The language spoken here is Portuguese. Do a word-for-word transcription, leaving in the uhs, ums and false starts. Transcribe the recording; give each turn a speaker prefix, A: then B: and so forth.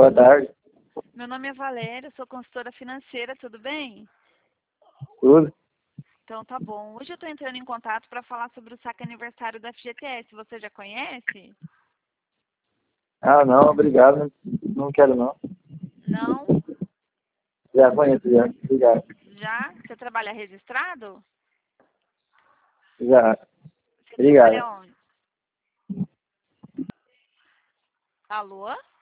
A: Boa tarde.
B: Meu nome é Valéria, sou consultora financeira, tudo bem?
A: Tudo?
B: Então tá bom. Hoje eu estou entrando em contato para falar sobre o saque aniversário da F G T S. Você já conhece?
A: Ah, não, obrigado. Não quero não.
B: Não?
A: Já conheço, já. Obrigado.
B: Já? Você trabalha registrado?
A: Já.
B: Você
A: Obrigado.
B: trabalha onde? Alô?